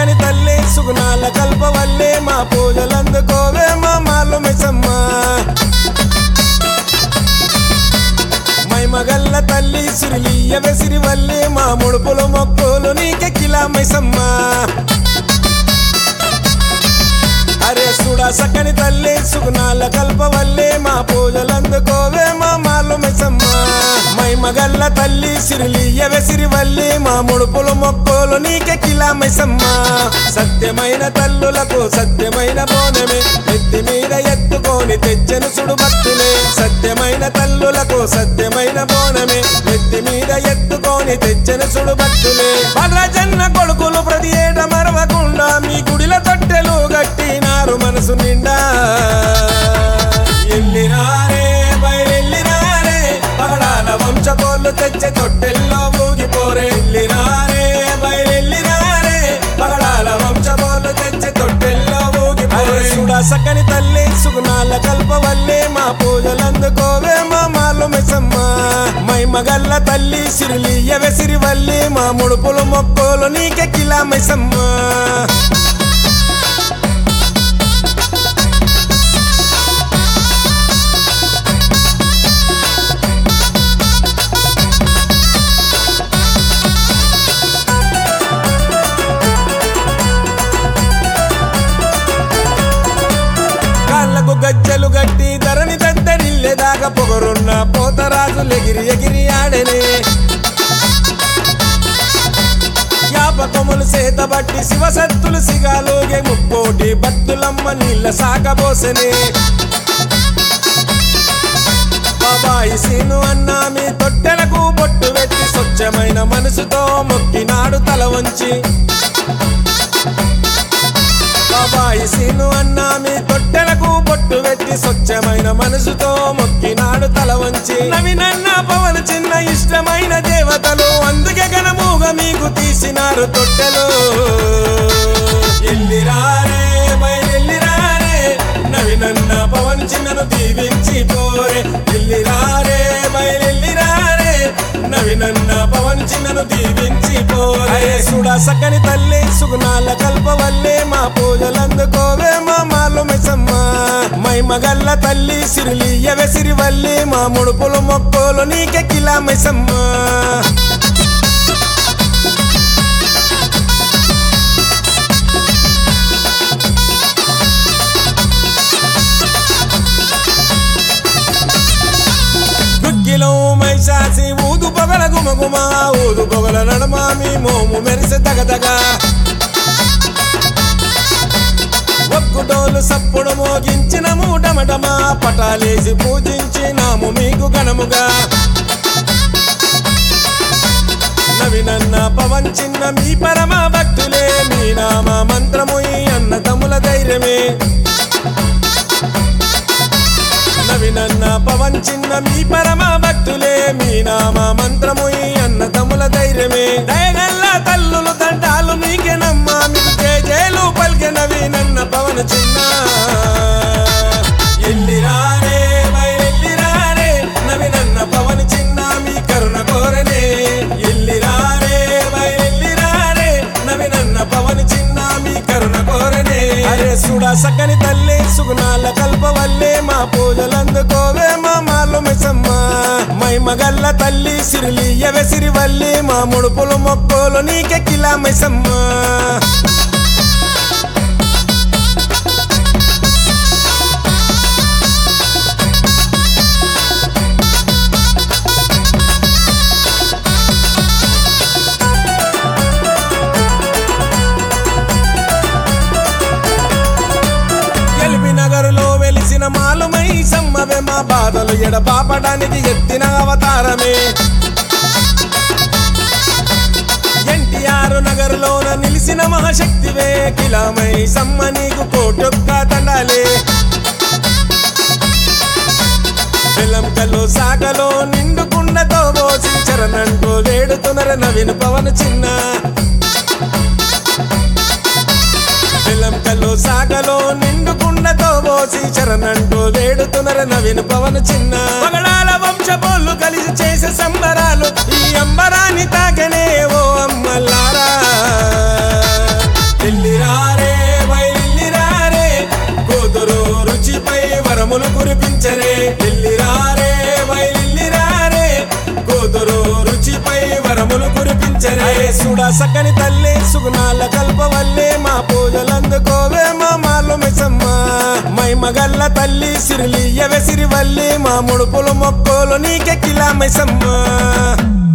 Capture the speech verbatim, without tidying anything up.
సక్కని తల్లి సుగుణాల కల్పవల్లే మా పూజలందుకోవే మా మాలు మైసమ్మ మగల్ల తల్లి సిరిలియ్యవే సిరివల్లి మా ముడుపులు మొక్కులు నీకెక్కిలా మైసమ్మ అరే సుడా సక్కని తల్లి సుగుణాల కల్పవల్లి మా పూజలందుకోవే మా మాలు మైసమ్మ మై మగల్ల తల్లి సిరిలియ్యవే సిరివల్లి మా ముడుపులు మొక్కులు నీకెక్కిలా మైసమ్మ సత్యమైన తల్లులకు సత్యమైన బోనమే ఎత్తి మీద ఎత్తుకొని తెచ్చను సుడు భక్తులే సత్యమైన తల్లులకు సత్యమైన బోనమే ఎత్తి మీద ఎత్తుకొని తెచ్చను సుడు భక్తులే భద్రజన్న కొడుకులు ప్రతి ఏట మరవకుండా మీ గుడిల తొట్టెలు గట్టినారు మనసు నిండా ఎల్లిరారే బయలెల్లిరారే పగడాల వంశపోళ్ళు తెచ్చే తొట్టెల్లో ఊగిపోరే ఎల్లిరారే బయలెల్లిరారే పగడాల వంశపోళ్ళు తెచ్చే తొట్టెల్లో ఊగిపోరే సుడా సక్కని తల్లి సుగుణాల కల్పవల్లే మా పూజలందుకోవే మా మాలు మైసమ్మ మై మగల్ల తల్లి సిరిలియ్యవే సిరివల్లి మా ముడుపులు మొక్కులు నీకెక్కిలా మైసమ్మ గజ్జలు గట్టి ధరణి దద్దరిల్లేదాకా పొగరున్న పోతరాజు ఎగిరి ఎగిరి ఆడనే యాపకములు సేతబట్టి శివసత్తులు సిగాలోగే ముక్కోటి భక్తులమ్మ నీళ్ళ సాగబోసనే బాబాయి సీను అన్నా మీ తొట్టెలకు బొట్టు పెట్టి స్వచ్ఛమైన మనసుతో మొక్కినాడు తల వంచి బాబాయి సీను అన్నా మీ తొట్టెలకు బొట్టు పెట్టి స్వచ్ఛమైన మనసుతో మొక్కినాడు తల వంచి నవినన్న పవన్ చిన్న ఇష్టమైన దేవతలు అందుకే గణముగా మీకు తీసినారు తొట్టెలు ఎల్లిరారే బయలెల్లిరారే నవినన్న పవన్ చిన్నను దీవించి పోరే ఎల్లిరారే బయలెల్లిరారే నవినన్న పవన్ చిన్నను దీవించి పోరే సుడా సక్కని తల్లి సుగుణాల కల్పవల్లే మా పూజలందుకోవే మా మాలు మైసమ్మ మై మగల్ల తల్లి సిరిలియ్యవే సిరివల్లి మా ముడుపులు మొక్కులు నీకెక్కిలా మైసమ్మ మైసాసి ఊదు పొగల గుమగుమ ఊదు పొగల నడమ మీ మోము మెరిసె దగదగ ఒక్కుటోలు సప్పుడు మోగించిన మూటమటమా పటాలేసి పూజించినాము మీకు గణముగా నవినన్న పవన్ చిన్న మీ పరమ భక్తులే మీ నామ మంత్రము ఈ అన్న తమ్ముల ధైర్యమే నవినన్న పవన్ చిన్న మీ పరమ భక్తులే మీ నామ మంత్రము ఈ అన్న తమ్ముల ధైర్యమే దయగల్ల తల్లులు తంటాలు మీకేనమ్మా మీకు జేజేలు పలికే నవీనన్న పవన్ చిన్న ఎల్లిరారే బయలెల్లిరారే నవినన్న పవన్ చిన్న మీ కరుణ కోరనే ఎల్లిరారే బయలెల్లిరారే నవినన్న పవన్ చిన్న మీ కరుణ కోరనే అరే సుడా సక్కని తల్లి సుగుణాల కల్పవల్లే మా పూజలందుకోవే మా మాలు మైసమ్మ మై మగల్ల తల్లి సిరిలియ్యవే సిరివల్లి మా ముడుపులు మొక్కులు నీకెక్కిలా మైసమ్మ నగరులో వెలిసిన మాలు మైసమ్మవే మా బాధలు ఎడబాపడానికి ఎత్తిన అవతారమే ఎన్టీఆర్ నగరులోన నిలిసిన మహాశక్తివే కిలా మైసమ్మ నీకు కోటొక్క దండాలే వెలంకలో సాగలో నిండుకుండతో పోసి చరణంటూ వేడుతున్నర నవీన పవన్ చిన్న వెలంకలో సాగలో నిండుకుండతో పోసి చరణంటూ వేడుతున్నర నవీన పవన్ చిన్న పగడాల వంశపోళ్ళు కలిసి చేసే సంబరాలు ఈ అంబరాన్ని తాకనే ఓ అమ్మలారా సుడా సక్కని తల్లి సుగుణాల కల్పవల్లి మా పూజలందుకోవే మా మాలు మైసమ్మ మైమగల్ల తల్లి సిరిలియ్యవే సిరివల్లి మా ముడుపులు మొక్కులు నీకెక్కిలా మైసమ్మ